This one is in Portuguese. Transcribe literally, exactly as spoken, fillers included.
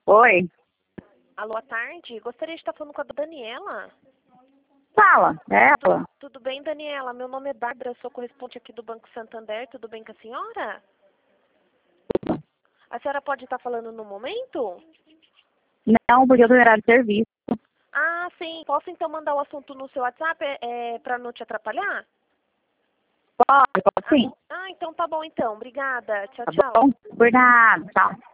Oi, Alô, à tarde. Gostaria de estar falando com a Daniela. fala, é ela. Tudo bem, Daniela? Meu nome é Bárbara, sou correspondente aqui do Banco Santander. Tudo bem com a senhora? A senhora pode estar falando no momento? Não, porque eu tô em horário de serviço. Ah, sim. Posso então mandar o assunto no seu WhatsApp é, para não te atrapalhar? Pode, pode sim. Ah, então tá bom então. Obrigada. Tchau, Tá tchau. bom? Por nada, tchau.